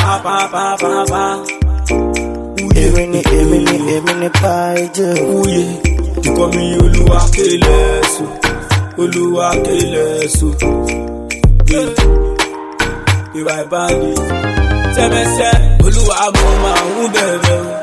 Emini paije. Uye, ikọ̀ mi Olúwa kelesu, Olúwa kelesu. Ìwà ìbáni, tẹ́mẹ́sẹ́, Olúwa mo máa ń bẹ̀rẹ̀ o.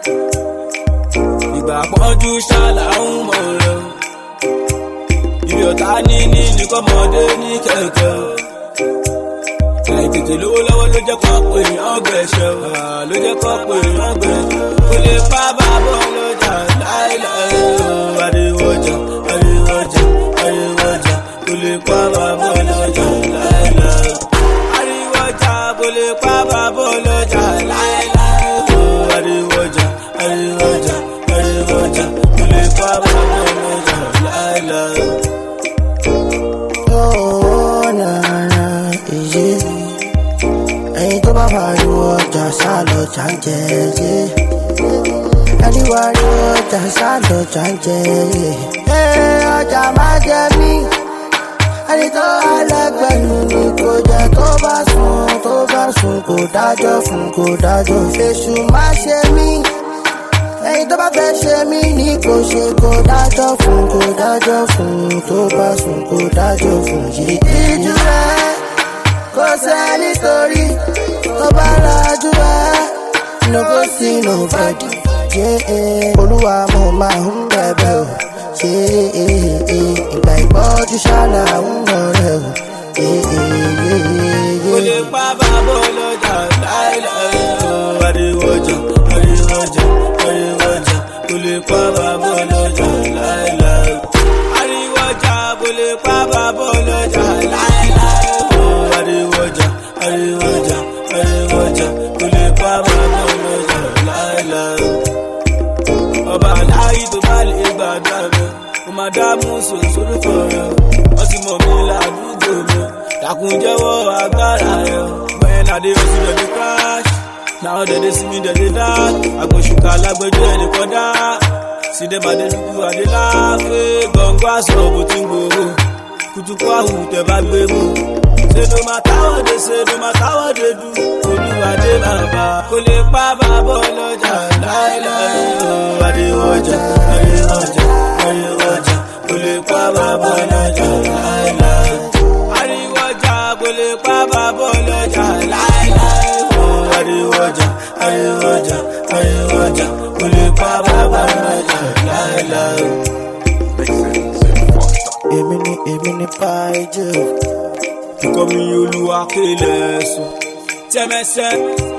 Ìgbà pọ́njú ṣáàlà ń mọ̀ rẹ̀ o. Ibi ọ̀tá ní kọ́mọdé ní kẹ̀kẹ́ o. Àìtètè lówó lọ́wọ́ ló jẹ́ kọ́ pé èèyàn gbẹ̀ṣẹ̀ o. Ló jẹ́ kọ́ pé èèyàn gbẹ̀ṣẹ̀ o. Kò lè pa bàbá ọlọ́jà láìláì o. Ariwoja, ariwoja, ariwoja. Kò lè pa bàbá ọlọ́jà láìláì o. Ariwoja, kò lè pa bàbá ọlọ́jà láìláì o. Ariwoja, ariwoja, ariwoja. Kò lè pa bàbá ọlọ́jà láìláì o. Oh, na na, easy. Ẹyin tó bá pariwo ọjà sálọ jàǹjẹ yé. Ẹni pariwo ọjà sálọ jàǹjẹ yé. Ọjà máa jẹ mí. Ẹni tó alẹ́gbẹ̀nu ni kò jẹ́ tó bá sùn kò dájọ́ fún kò dájọ́. Èṣù má ṣe mí. Ẹyin tó bá fẹ́ ṣe mí ní kò ṣe kò dájọ́ fún tó bá sùn kò dájọ́ fún yìí. Ìjú rẹ̀ kò sẹ́ni torí tó bá lajú ẹ̀ no go see nobody. Olúwa mo máa ń bẹ̀bẹ̀ o. Ìgbà ìpọ́jú ṣáàlà ń rọrẹ̀ o. Kò lè pa bàbá ọlọ́jà láìláì o. Ariwoja, ariwoja, ariwoja. Kò lè pa bàbá ọlọ́jà láìláì o. Ariwoja, kò lè pa bàbá ọlọ́jà láìláì o. Ariwoja, ariwoja, ariwoja. Kò lè pa bàbá ọlọ́jà láìláì o. Ọba aláyí tó bá lè gbàdá mi, mo máa dámú sòsórúkọ rẹ̀. Wọ́n ti mọ̀ mí ládùúgbò mi, dákun jẹ́wọ́ agbára rẹ̀. When I dey hustle dem dey crash, now dem dey see me dem dey dash. Àgbòṣùkà lágbẹ́jọ́ ẹni kọ́dá, see dem I dey dúdú I dey laugh. Gbọ̀ngbọ̀ aṣọ bó ti ń gbòòrò, kùtùkù àwù tẹ bá gbé mú. Say no matter what they say, no matter what they do, Olúwa dé bàbá. Kò lè pa bàbá ọlọ́jà láìláì o. Ariwoja, ariwoja, ariwoja. Kò lè pa bàbá ọlọ́jà láìláì. Ariwoja, kò lè pa bàbá ọlọ́jà láìláì o. Ariwoja, ariwoja, ariwoja. Kò lè pa bàbá ọlọ́jà láìláì. Emini paije. Ikọ̀ mi Olúwa kelesu, tẹ́mẹ́sẹ́.